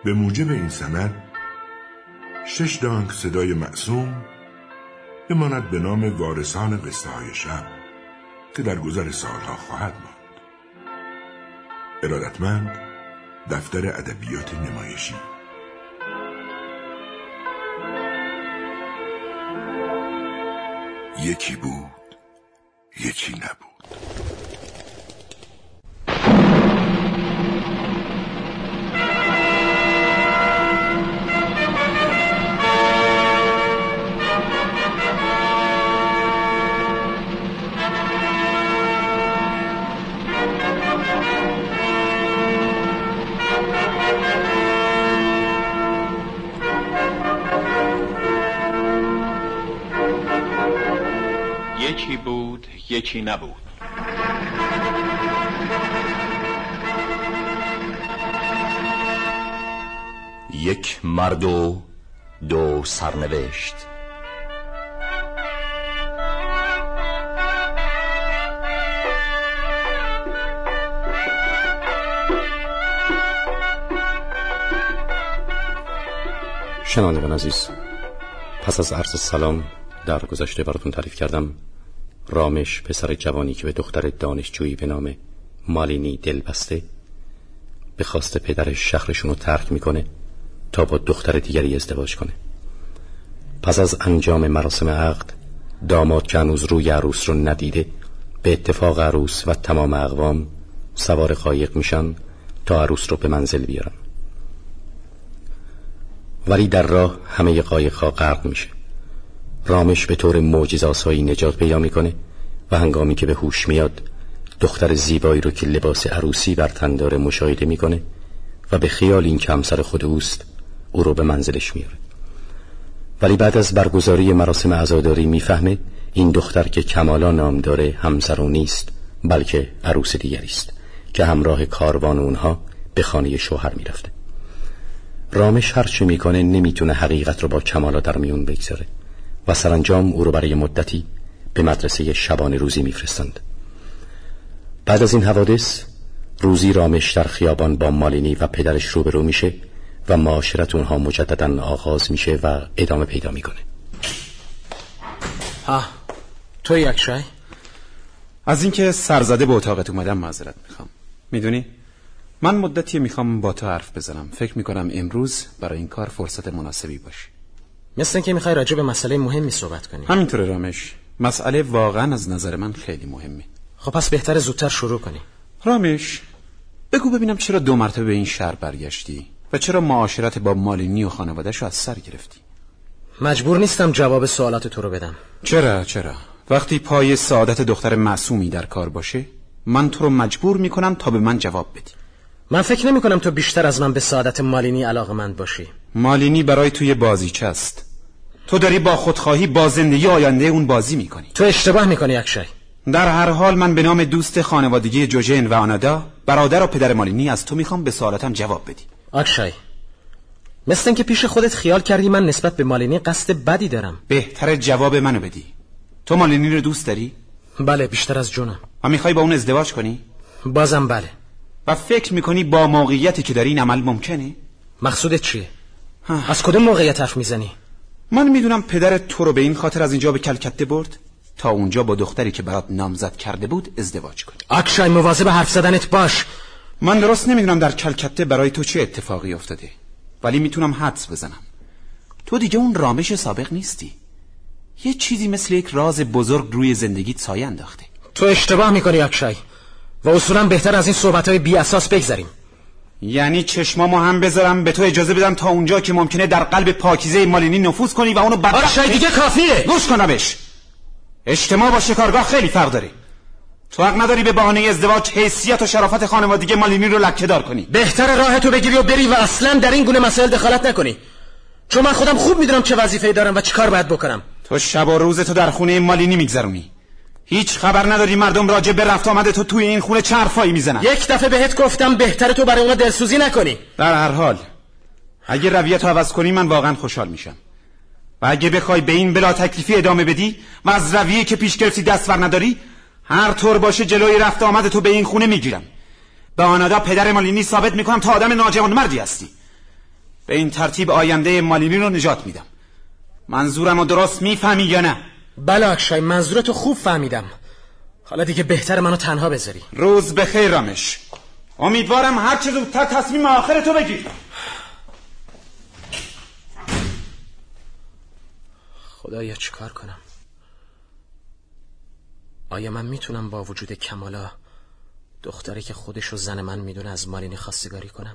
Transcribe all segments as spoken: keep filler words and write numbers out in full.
به موجب این سند شش دانگ صدای معصوم بماند به نام وارثان قصه های شب که در گذر سالها خواهد ماند. ارادتمند دفتر ادبیات نمایشی. یکی بود، یکی نبود. یکی بود، یکی نبود. یک مرد و دو سرنوشت. شنوندگان عزیز، پس از عرض سلام در گذشته براتون تعریف کردم رامش پسر جوانی که به دختر دانشجویی به نام مالینی دل بسته به خواست پدرش شهرشون رو ترک میکنه تا با دختر دیگری ازدواج کنه. پس از انجام مراسم عقد داماد که هنوز روی عروس رو ندیده به اتفاق عروس و تمام اقوام سوار قایق میشن تا عروس رو به منزل بیارن. ولی در راه همه قایق‌ها غرق میشه. رامش به طور معجزه‌آسایی نجات پیدا میکنه و هنگامی که به هوش میاد دختر زیبایی رو که لباس عروسی بر تن داره مشاهده میکنه و به خیال این که همسر خود اوست او رو به منزلش میاره. ولی بعد از برگزاری مراسم عزاداری میفهمه این دختر که کمالا نام داره همسر او نیست بلکه عروس دیگری است که همراه کاروان اونها به خانه شوهر میرفته. رامش هرچی میکنه نمیتونه حقیقت رو با کمالا در میون بگذاره و سرانجام او رو برای مدتی به مدرسه شبانه روزی میفرستند. بعد از این حوادث روزی رامش در خیابان با مالینی و پدرش روبرو میشه و معاشرت اونها مجددا آغاز میشه و ادامه پیدا میکنه. ها تو یکشای؟ از اینکه سرزده به اتاقت اومدم معذرت میخوام. میدونی من مدتی میخوام با تو حرف بزنم. فکر میکنم امروز برای این کار فرصت مناسبی باشه. مثل اینکه میخوای راجع به مسئله مهمی صحبت کنی. همینطوره رامش، مسئله واقعا از نظر من خیلی مهمه. خب پس بهتره زودتر شروع کنی. رامش بگو ببینم چرا دو مرتبه به این شهر برگشتی و چرا معاشرت با مالینی و خانواده‌شو از سر گرفتی؟ مجبور نیستم جواب سوالات تو رو بدم. چرا چرا وقتی پای سعادت دختر معصومی در کار باشه من تو رو مجبور میکنم تا به من جواب بدی. من فکر نمی کنم تو بیشتر از من به سعادت مالینی علاقمند باشی. مالینی برای توی بازیچه است. تو داری با خودخواهی با زندگی آینده اون بازی میکنی. تو اشتباه میکنی اکشای. در هر حال من به نام دوست خانوادگی جوجین و آنادا برادر و پدر مالینی از تو میخوام به سوالاتم جواب بدی. اکشای مثل اینکه پیش خودت خیال کردی من نسبت به مالینی قصد بدی دارم. بهتره جواب منو بدی. تو مالینی رو دوست داری؟ بله بیشتر از جونم. و میخوای با اون ازدواج کنی؟ بازم بله. و فکر میکنی با موقعیتی که داری این عمل ممکنه؟ مقصودت چیه؟ از کدوم موقعیت حرف میزنی؟ من میدونم پدرت تو رو به این خاطر از اینجا به کلکته برد تا اونجا با دختری که برات نامزد کرده بود ازدواج کنی. اکشای مواظب حرف زدنت باش. من درست نمیدونم در کلکته برای تو چه اتفاقی افتاده، ولی میتونم حدس بزنم. تو دیگه اون رامش سابق نیستی. یه چیزی مثل یک راز بزرگ روی زندگیت سایه انداخته. تو اشتباه میکنی اکشای و اصولا بهتر از این صحبتهای بی اساس بگذریم. یعنی چشمامو هم بذارم به تو اجازه بدم تا اونجا که ممکنه در قلب پاکیزه مالینی نفوذ کنی و اونو بدبخت. اکشای دیگه کافیه. گوش کنمش. اجتماع با شکارگاه خیلی فرق داره. تو حق نداری به بهانه ازدواج حیثیت و شرافت خانوادگی مالینی رو لکه‌دار کنی. بهتره راه تو بگیری و بری و اصلا در این گونه مسائل دخالت نکنی، چون من خودم خوب میدونم چه وظیفه‌ای دارم و چی کار باید بکنم. تو شب و روز تو در خونه مالینی میگذرونی. هیچ خبر نداری مردم راجع به رفت آمد تو توی این خونه چه حرفایی میزنن. یک دفعه بهت گفتم بهتره تو برای اونا دلسوزی نکنی. در هر حال اگه رویتو عوض کنی من واقعا خوشحال میشم. و اگه بخوای به این بلا تکلیفی ادامه بدی و از رویه که پیش گرفتی دست بر نداری، هر طور باشه جلوی رفت آمد تو به این خونه میگیرم. به آنادا پدر مالینی ثابت میکنم تا آدم ناجوانمردی هستی. به این ترتیب آینده مالینی رو نجات میدم. منظورم رو درست میفهمی یا نه؟ بله اکشای، منظورتو خوب فهمیدم. حالا دیگه بهتر منو تنها بذاری. روز بخیر رامش. امیدوارم هر چه زودتر تصمیم آخر تو بگیری. خدایا چیکار کنم؟ آیا من میتونم با وجود کمالا دختری که خودشو زن من میدونه از مالینی خواستگاری کنم؟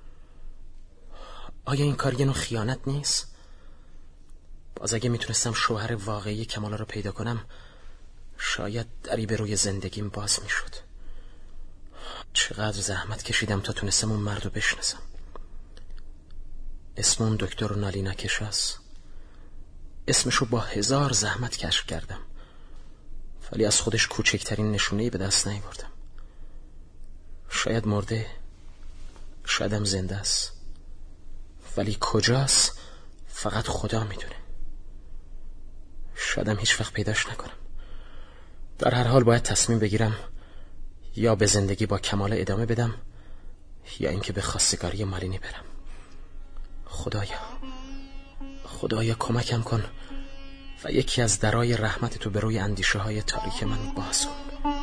آیا این کار یه نوع خیانت نیست؟ باز اگه میتونستم شوهر واقعی کمالا رو پیدا کنم شاید دری به روی زندگیم باز میشد. چقدر زحمت کشیدم تا تونستم اون مرد رو بشناسم. اسم اون دکتر نالینا کشاست. اسمشو با هزار زحمت کشف کردم ولی از خودش کوچکترین نشونه‌ای به دست نیاوردم. شاید مرده، شایدم زنده است، ولی کجاست فقط خدا میدونه. شایدم هیچ وقت پیداش نکنم. در هر حال باید تصمیم بگیرم یا به زندگی با کمال ادامه بدم یا اینکه به خواستگاری مالینی برم. خدایا خدایا کمکم کن و یکی از درای رحمت تو به روی اندیشه های تاریک من باز کن.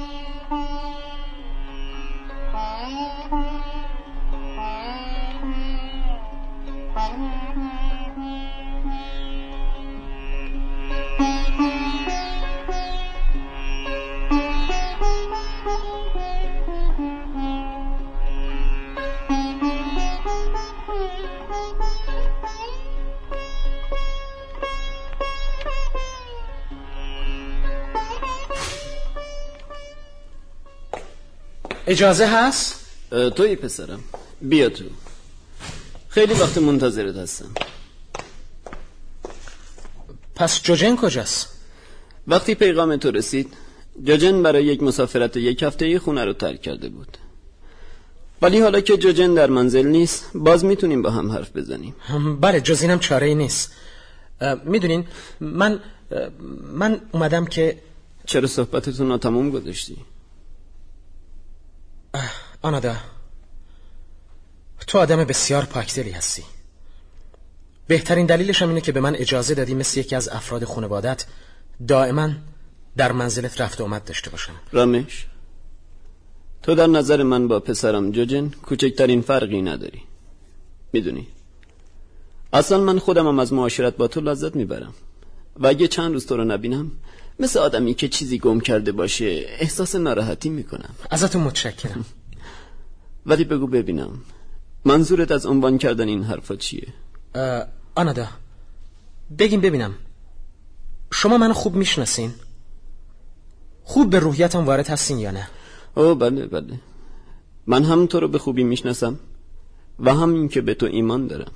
اجازه هست؟ توی پسرم، بیا تو. خیلی وقت منتظرت هستم. پس جوجن کجاست؟ وقتی پیغام تو رسید جوجن برای یک مسافرت یک هفته‌ای خونه رو ترک کرده بود، ولی حالا که جوجن در منزل نیست باز میتونیم با هم حرف بزنیم. بله، جز اینم چاره ای نیست. میدونین من من اومدم که... چرا صحبتتون رو تموم گذاشتی؟ آنادا، تو آدم بسیار پاکدلی هستی. بهترین دلیلش هم اینه که به من اجازه دادی مثل یکی از افراد خانوادت دائما در منزلت رفت و آمد داشته باشم. رامش، تو در نظر من با پسرم جوجن کوچکترین فرقی نداری. میدونی اصلا من خودم هم از معاشرت با تو لذت میبرم و اگه چند روز تو رو نبینم مثل آدمی که چیزی گم کرده باشه احساس ناراحتی میکنم. ازتون متشکرم. ولی بگو ببینم منظورت از عنوان کردن این حرفا چیه؟ آنادا، بگیم ببینم شما منو خوب میشناسین؟ خوب به روحیتم وارد هستین یا نه؟ اوه بله بله، من هم تو رو به خوبی میشناسم و هم این که به تو ایمان دارم،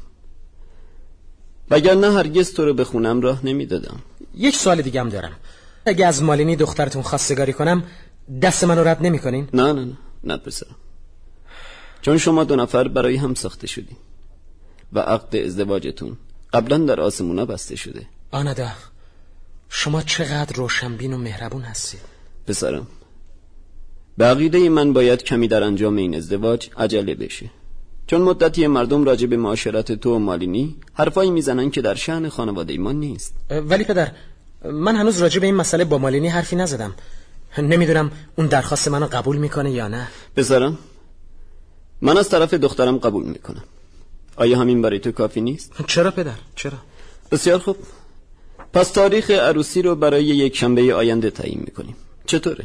وگرنه هرگز تو رو به خونم راه نمیدادم. یک سوال دیگه هم دارم. اگه از مالینی دخترتون خواستگاری کنم دست منو رد نمی کنین؟ نه نه نه نه پسرم، چون شما دو نفر برای هم ساخته شدین و عقد ازدواجتون قبلا در آسمونا بسته شده. آنادا، شما چقدر روشنبین و مهربون هستید. پسرم، به عقیده من باید کمی در انجام این ازدواج عجله بشه، چون مدتی مردم راجع به معاشرت تو و مالینی حرفایی میزنن که در شأن خانواده ما نیست. ولی پدر، من هنوز راجع به این مسئله با مالینی حرفی نزدم. نمیدونم اون درخواست منو قبول میکنه یا نه. پسرم، من از طرف دخترم قبول میکنم. آیا همین برای تو کافی نیست؟ چرا پدر؟ چرا؟ بسیار خوب، پس تاریخ عروسی رو برای یک شنبه آینده تعیین میکنیم. چطوره؟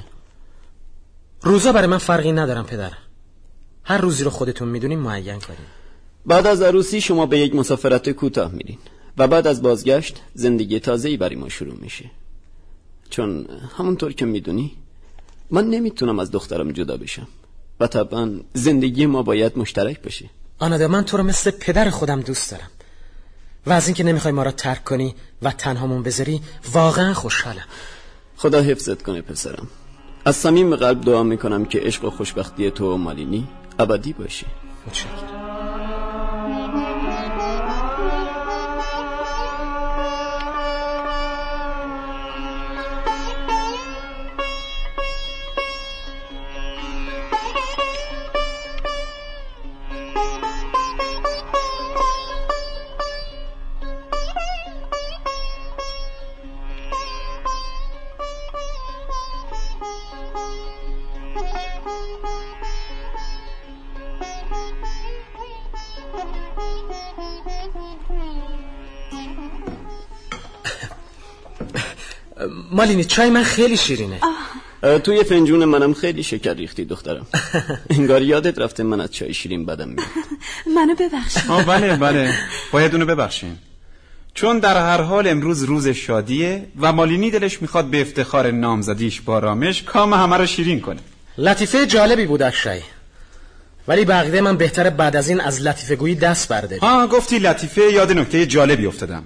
روزا برای من فرقی ندارم پدر. هر روزی رو خودتون میدونین معین کنین. بعد از عروسی شما به یک مسافرت کوتاه میرین و بعد از بازگشت زندگی تازه‌ای برای ما شروع میشه، چون همونطور که میدونی من نمیتونم از دخترم جدا بشم و طبعا زندگی ما باید مشترک باشه. آنادا، من تو رو مثل پدر خودم دوست دارم و از اینکه نمیخوای ما را ترک کنی و تنهامون بذاری واقعا خوشحالم. خدا حفظت کنه پسرم. از صمیم قلب دعا میکنم که عشق و خوشبختی تو و مالینی ابدی باشه. متشکرم. مالینی چای من خیلی شیرینه. توی فنجون منم خیلی شکر ریختی دخترم. انگار یادت رفته من از چای شیرین بدم میاد. منو ببخشید. آه بله بله باید اونو ببخشین، چون در هر حال امروز روز شادیه و مالینی دلش میخواد به افتخار نامزدیش با رامش کام همه رو شیرین کنه. لطیفه جالبی بود اکشای، ولی بقیده من بهتره بعد از این از لطیفه گویی دست برداری. ها گفتی لطیفه، یاد نکته جالبی افتادم.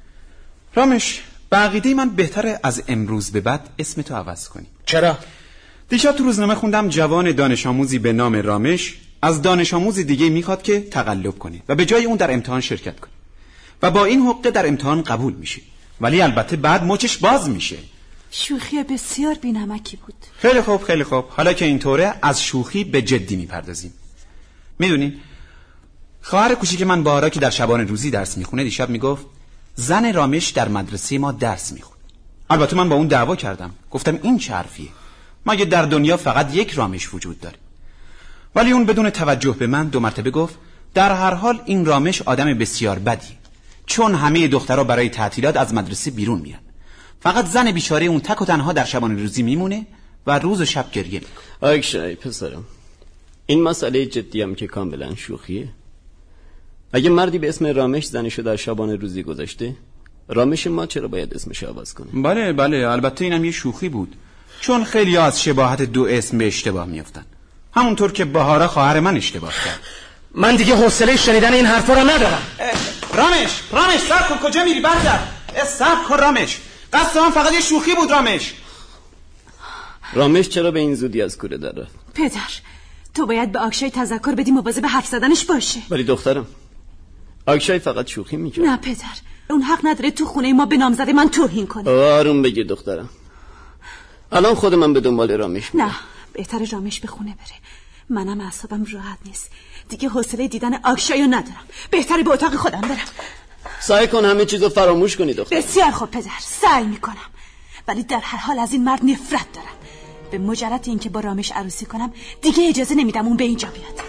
رامش بقیده من بهتره از امروز به بعد اسمتو عوض کنی. چرا؟ دیشب تو روزنامه خوندم جوان دانش آموزی به نام رامش از دانش آموز دیگه میخواد که تقلب کنه و به جای اون در امتحان شرکت کنه و با این حقه در امتحان قبول میشه، ولی البته بعد مچش باز میشه. شوخی بسیار بی‌نمکی بود. خیلی خوب خیلی خوب، حالا که اینطوره از شوخی به جدی میپردازیم. میدونین خواهر کوچیک من بارا که در شبانه روزی درس میخونه دیشب میگفت زن رامش در مدرسه ما درس میخونه. البته من با اون دعوا کردم، گفتم این چه حرفیه، مگه در دنیا فقط یک رامش وجود داره؟ ولی اون بدون توجه به من دو مرتبه گفت در هر حال این رامش آدم بسیار بدیه، چون همه دخترها برای تعطیلات از مدرسه بیرون میرن، فقط زن بیچاره اون تک و تنها در شبانه روزی میمونه و روز و شب گریه میکنه. اکشای پسرم، این مسئله جدی هم که کاملا شوخیه. اگه مردی به اسم رامش زنشو در شبانه روزی گذاشته، رامش ما چرا باید اسمش عوض کنه؟ بله بله البته اینم یه شوخی بود، چون خیلی از شباهت دو اسم به اشتباه میافتن، همونطور که بهاره خواهر من اشتباه کرد. من دیگه حوصله شنیدن این حرفا رو ندارم. رامش رامش صبر کن، کجا میری برادر؟ صبر کن رامش، قصد من فقط یه شوخی بود. رامش رامش چرا به این زودی از کوره در رفت؟ پدر تو باید به آکشای تذکر بدی مواظب حرف زدنش باشه. ولی دخترم آکشای فقط شوخی میکرد. نه پدر، اون حق نداره تو خونه ما به نامزد من توهین کنه. آروم بگیر دخترم، الان خود من به دنبال رامش میرم. نه بهتره رامش به خونه بره، منم اعصابم راحت نیست دیگه، حوصله دیدن آکشایو ندارم، بهتره به اتاق خودم برم. سعی کن همه چیزو فراموش کنی دختر. بسیار خوب پدر، سعی میکنم، ولی در هر حال از این مرد نفرت دارم. به مجرد اینکه با رامش عروسی کنم دیگه اجازه نمیدم اون به اینجا بیاد.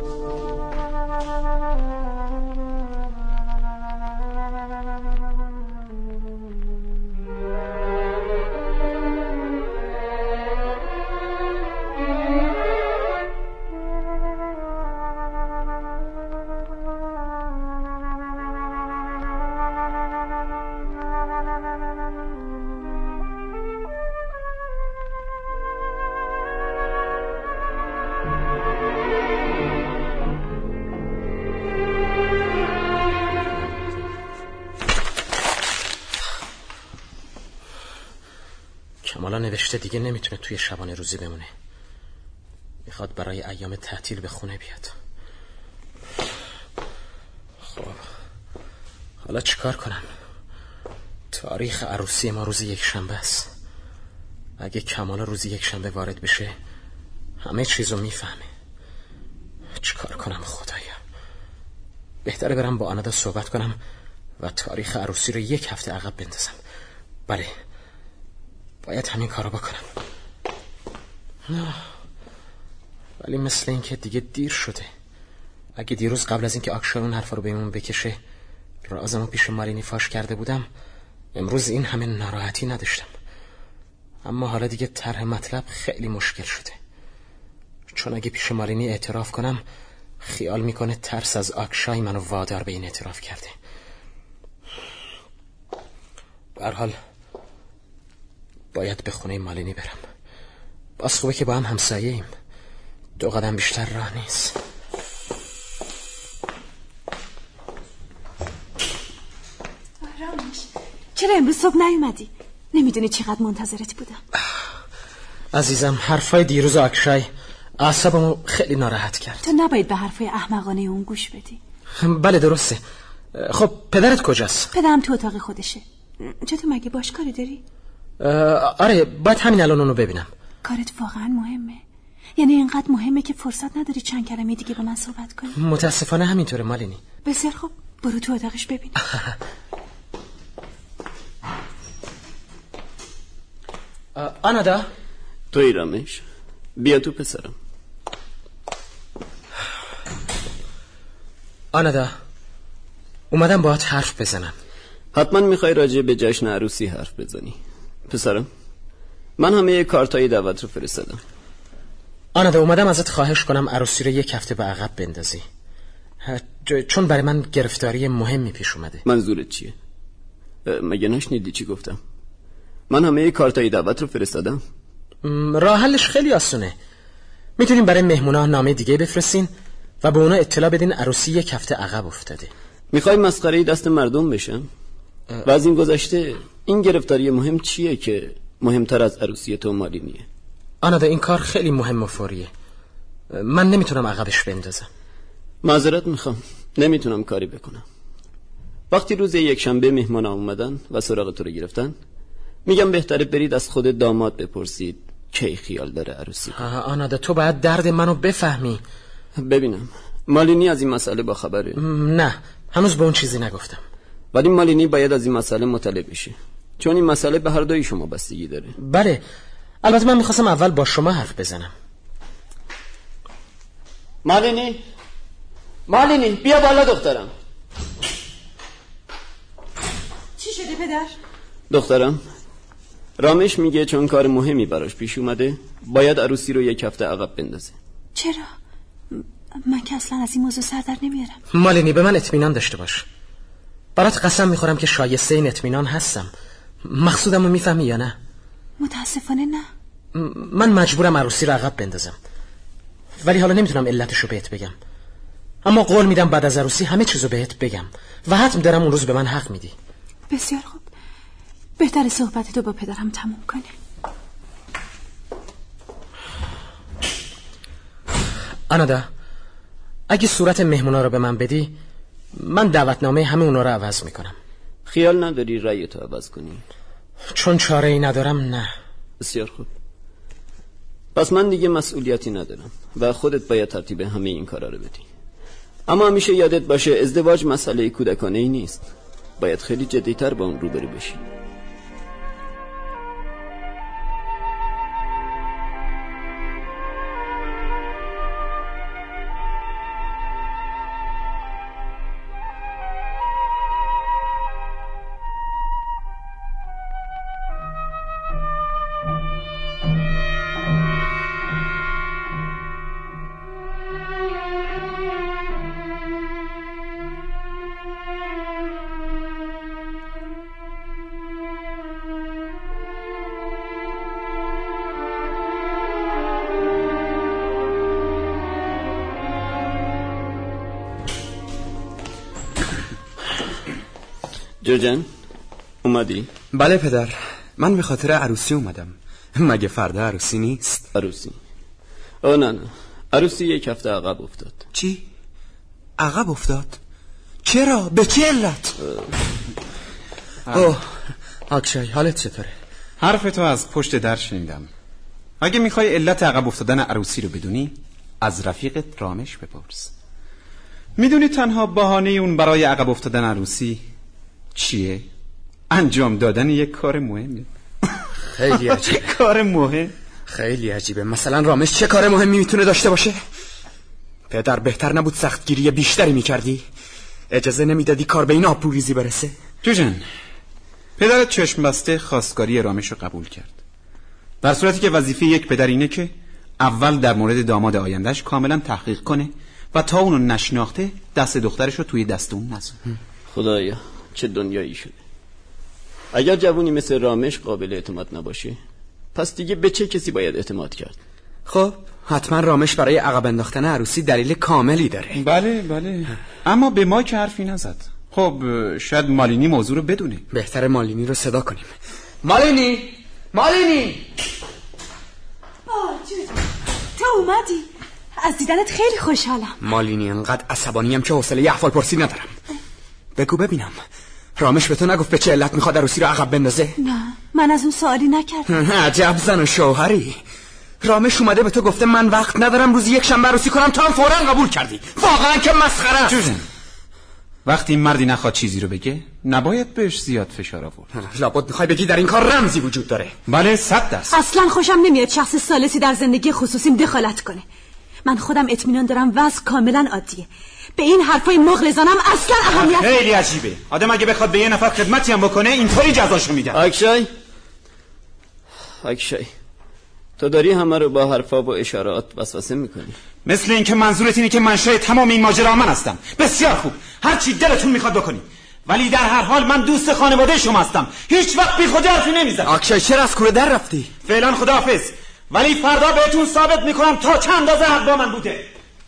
کمالا نوشته دیگه نمیتونه توی شبانه روزی بمونه، میخواد برای ایام تعطیل به خونه بیاد. خب حالا چیکار کنم؟ تاریخ عروسی ما روز یک شنبه است. اگه کمالا روز یک شنبه وارد بشه همه چیزو میفهمه. چیکار کنم خدایا؟ بهتره برم با آنادا صحبت کنم و تاریخ عروسی رو یک هفته عقب بندازم. بله باید همین کارو بکنم. نه ولی مثل این که دیگه دیر شده. اگه دیروز قبل از اینکه آکشای اون حرفا رو بهمون بکشه رازمو پیش مالینی فاش کرده بودم، امروز این همه ناراحتی نداشتم. اما حالا دیگه طرح مطلب خیلی مشکل شده، چون اگه پیش مالینی اعتراف کنم خیال میکنه ترس از آکشای منو وادار به این اعتراف کرده. به هر حال باید به خونه مالینی برم. باز خوبه که با هم همسایه ایم، دو قدم بیشتر راه نیست. رامش چرا امروز صبح نیومدی؟ نمیدونی چقدر منتظرت بودم. عزیزم حرفای دیروز آکشای اعصابمو خیلی ناراحت کرد. تو نباید به حرفای احمقانه اون گوش بدی. بله درسته. خب پدرت کجاست؟ پدرم تو اتاق خودشه. چطور مگه باش کاری داری؟ آره باید همین الان اونو ببینم. کارت واقعا مهمه؟ یعنی اینقدر مهمه که فرصت نداری چند کلمه دیگه با من صحبت کنی؟ متاسفانه همینطوره مالینی. بسیار خوب برو تو اتاقش ببین. آنادا توی رامش بیا تو پسرم. آنادا اومدم باهات حرف بزنم. حتما میخوای راجع به جشن عروسی حرف بزنی. پسرم من همه کارتای دعوت رو فرستادم. آنادا اومدم ازت خواهش کنم عروسی رو یک هفته به عقب بندازی، چون برای من گرفتاری مهمی پیش اومده. منظورت چیه؟ مگه نشنیدی چی گفتم؟ من همه کارتای دعوت رو فرستادم. راه حلش خیلی آسونه. میتونیم برای مهمونا نامه دیگه بفرستین و به اونا اطلاع بدین عروسی یک هفته عقب افتاده. میخوای مسخره دست مردم بشم؟ و از این گذشته این گرفتاری مهم چیه که مهمتر از عروسی تو مالینیه؟ آنادا این کار خیلی مهم و فوریه. من نمیتونم عقبش بندازم. معذرت میخوام، نمیتونم کاری بکنم. وقتی روز یک شنبه مهمانا اومدن و سراغ تو رو گرفتن، میگم بهتره برید از خود داماد بپرسید کی خیال داره عروسی کنه. آنادا تو باید درد منو بفهمی. ببینم مالینی از این مسئله با خبره؟ نه هنوز به اون چیزی نگفتم. ولی مالینی باید از این مسئله مطلع بشه، چون این مسئله به هر دوی شما بستگی داره. بله، البته من میخواستم اول با شما حرف بزنم. مالینی مالینی بیا بالا دخترم. چی شده پدر؟ دخترم رامش میگه چون کار مهمی براش پیش اومده باید عروسی رو یک هفته عقب بندازه. چرا؟ من که اصلا از این موضوع سر در نمیارم. مالینی به من اطمینان داشته باش. برات قسم میخورم که شایسته این اطمینان هستم. مقصودم رو میفهمی یا نه؟ متاسفانه نه. من مجبورم عروسی رو عقب بندازم، ولی حالا نمیتونم علتشو بهت بگم. اما قول میدم بعد از عروسی همه چیزو بهت بگم و حتم دارم اون روز به من حق میدی. بسیار خوب، بهتر صحبت تو با پدرم تموم کنه. آنادا اگه صورت مهمونا رو به من بدی من دعوتنامه همه اونا رو عوض میکنم. خیال نداری رأی تو عوض کنی؟ چون چاره ای ندارم نه. بسیار خوب، پس من دیگه مسئولیتی ندارم و خودت باید ترتیب همه این کارا رو بدی. اما همیشه یادت باشه ازدواج مسئله کودکانه ای نیست، باید خیلی جدی‌تر با اون روبرو بشی. جوجن اومدی؟ بله پدر، من به خاطر عروسی اومدم. مگه فردا عروسی نیست؟ عروسی؟ او نه نه، عروسی یک هفته عقب افتاد. چی؟ عقب افتاد؟ چرا؟ به چه علت؟ اوه اکشای حالت چطوره؟ حرف تو از پشت در شنیدم. اگه میخوای علت عقب افتادن عروسی رو بدونی از رفیقت رامش بپرس. میدونی تنها بهانه اون برای عقب افتادن عروسی چیه؟ انجام دادن یک کار مهمه. خیلی عجیبه. کار مهم؟ خیلی عجیبه. مثلا رامش چه کار مهمی میتونه داشته باشه؟ پدر بهتر نبود سختگیری بیشتری میکردی؟ اجازه نمیدادی کار به این آبروریزی برسه؟ جوجن، پدرت چشم بسته خواستگاری رامش رو قبول کرد، در صورتی که وظیفه یک پدر اینه که اول در مورد داماد آیندهش کاملا تحقیق کنه و تا اونو نشناخته دست دخترش رو توی دست اون نذاره. خدایا چه دنیایی شده. اگر جوونی مثل رامش قابل اعتماد نباشه پس دیگه به چه کسی باید اعتماد کرد؟ خب حتما رامش برای عقب انداختن عروسی دلیل کاملی داره. بله بله، اما به ما که حرفی نزد. خب شاید مالینی موضوع رو بدونه. بهتره مالینی رو صدا کنیم. مالینی مالینی آه جوجن، تو اومدی؟ از دیدنت خیلی خوشحالم. مالینی انقدر عصبانیم که حوصله احوال پرسی ندارم. بگو ببینم رامش به تو نگفت به چه علت میخواد عروسی رو عقب بندازه؟ نه من از اون سوالی نکردم. عجب زن و شوهری. رامش اومده به تو گفته من وقت ندارم روزی یک شنبه عروسی کنم، تو هم فوراً قبول کردی. واقعا که مسخره است. جوجن، وقتی مردی نخواد چیزی رو بگه نباید بهش زیاد فشار آورد. لابد میخوای بگی در این کار رمزی وجود داره؟ بله صد درصد. اصلا خوشم نمیاد شخص ثالثی در زندگی خصوصیم دخالت کنه. من خودم اطمینان دارم وضع کاملا عادیه. به این حرفای مغرضانم اصلا اهمیت خیلی عجیبه. آدم اگه بخواد به یه نفر خدمتی هم بکنه اینطوری جزاشو میدن. اکشای اکشای تو داری همه رو با حرفا و اشارات وسوسه میکنی. مثل اینکه منظورت اینه که منشأ تمام این ماجرا من هستم. بسیار خوب، هر چی دلتون میخواد بکنی، ولی در هر حال من دوست خانواده شما هستم. هیچ وقت بی خودی حرفی نمیزنم. اکشای چرا از کوره در رفتی؟ فعلا خداحافظ، ولی فردا بهتون ثابت میکنم تا چند اندازه حق با من بوده.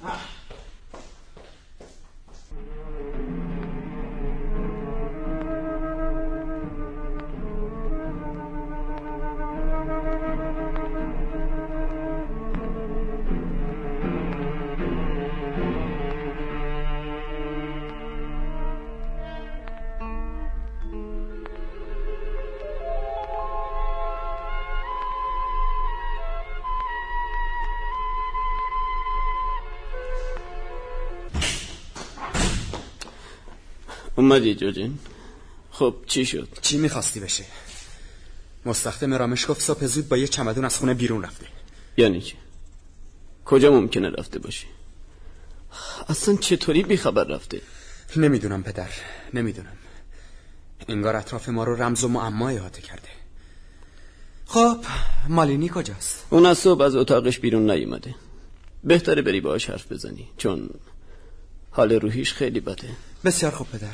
اومدی جوجین؟ خب چی شد؟ چی میخواستی بشه؟ مستخدم رامش گفت صبح زود با یه چمدون از خونه بیرون رفته. یعنی چی؟ کجا ممکنه رفته باشی؟ اصلا چطوری بیخبر رفته؟ نمیدونم پدر، نمیدونم. انگار اطراف ما رو رمز و معما احاطه کرده. خب مالینی کجاست؟ اون از صبح از اتاقش بیرون نیومده. بهتره بری باهاش حرف بزنی، چون حال روحیش خیلی بده. بسیار خوب پدر.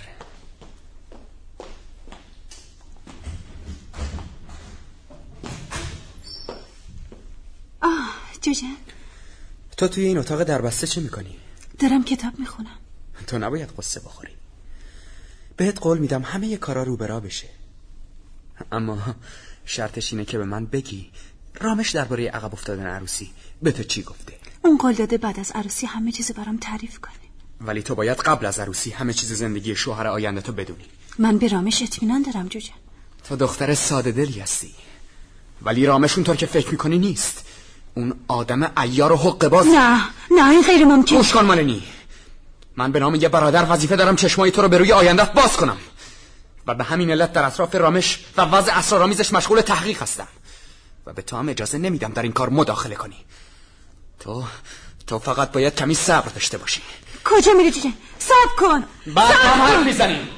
آه جوجن، تو توی این اتاق دربسته چه میکنی؟ دارم کتاب میخونم. تو نباید قصه بخوری. بهت قول میدم همه ی کارا رو برا بشه، اما شرطش اینه که به من بگی رامش درباره عقب افتادن عروسی به تو چی گفته؟ اون قول داده بعد از عروسی همه چیز برام تعریف کنی. ولی تو باید قبل از عروسی همه چیز زندگی شوهر آینده تو بدونی. من به رامش اطمینان دارم جوجن. تو دختر ساده دلی هستی، ولی رامش اونطور که فکر میکنی نیست. اون آدم عیار و حقه باز. نه نه این غیر ممکن. گوش کن مالینی، من به نام یه برادر وظیفه دارم چشمای تو رو به روی آینده‌ات باز کنم و به همین علت در اطراف رامش و وضع اسرارآمیزش مشغول تحقیق هستم و به تو هم اجازه نمیدم در این کار مداخله کنی. تو تو فقط باید کمی صبر داشته باشی. کجا میری جوجن؟ صبر کن. بعد هم حرف میزنیم.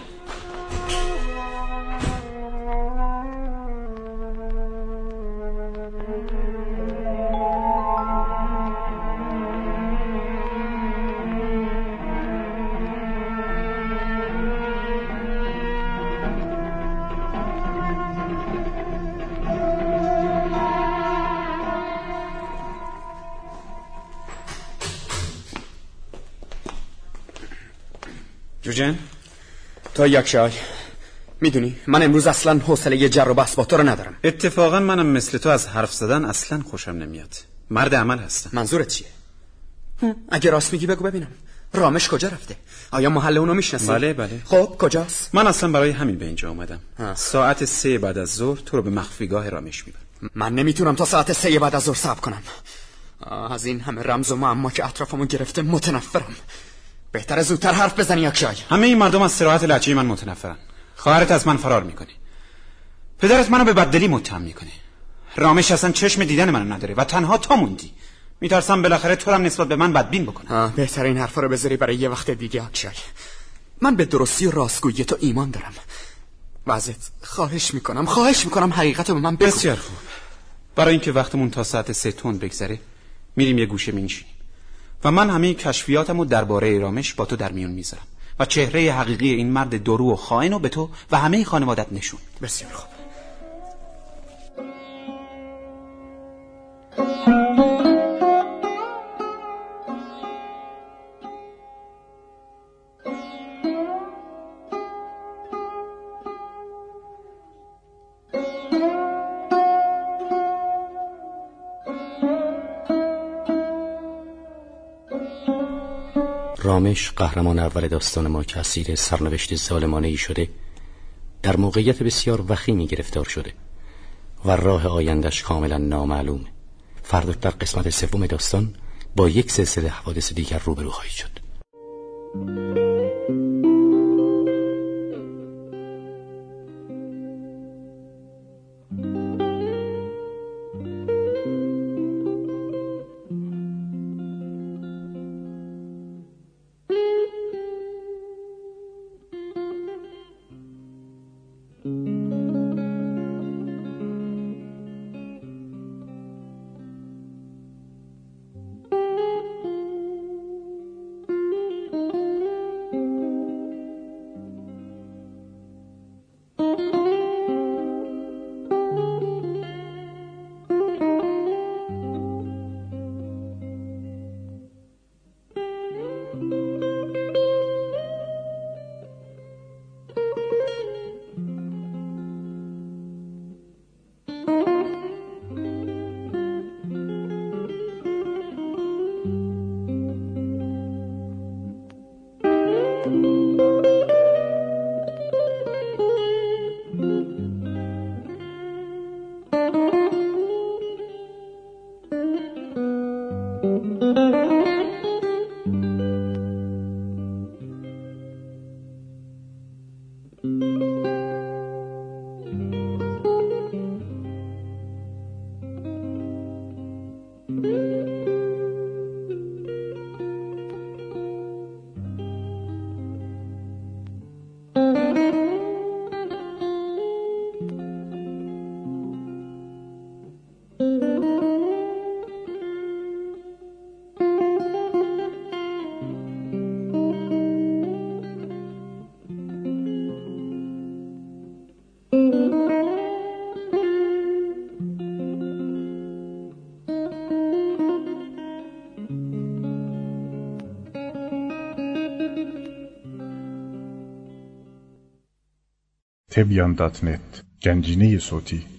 جوجن، تو یکشای میدونی من امروز اصلا حوصله یه جر و بحث با تو رو ندارم. اتفاقا منم مثل تو از حرف زدن اصلا خوشم نمیاد. مرد عمل هستم. منظورت چیه؟ اگه راست میگی بگو ببینم. رامش کجا رفته؟ آیا محل اونو میشناسی؟ بله بله. خب کجاست؟ من اصلا برای همین به اینجا اومدم. ها. ساعت سه بعد از ظهر تو رو به مخفیگاه رامش میبرم. من نمیتونم تا ساعت سه بعد از ظهر صبر کنم. از این همه رمز و معما که اطرافمو گرفته متنفرم. بهتره زودتر حرف بزنی یکشای. همه این مردم از صراحت لهجه من متنفرن. خواهرت از من فرار میکنه. پدرت منو به بددلی متهم میکنه. رامش اصلا چشم دیدن منو نداره و تنها تو موندی. میترسم بالاخره تو هم نسبت به من بدبین بکنه. بهتره این حرفا رو بذاری برای یه وقت دیگه یکشای. من به درستی و راستگویی تو ایمان دارم. و ازت خواهش میکنم خواهش میکنم حقیقتو به من بگو. بسیار خوب. برای اینکه وقتمون تا ساعت سه تند بگذره میریم یه گوشه مینشینیم و من همه کشفیاتمو درباره رامش با تو در میون میذارم و چهره حقیقی این مرد درو و خائن رو به تو و همه خانوادت نشون. بسیار خوب. رامش قهرمان اول داستان ما که اسیر سرنوشت ظالمانه‌ای شده در موقعیت بسیار وخیمی گرفتار شده و راه آیندهش کاملا نامعلوم. فردا در قسمت سوم داستان با یک سلسله حوادث دیگر روبرو خواهید شد. تبیان دات نت گنجینه صوتی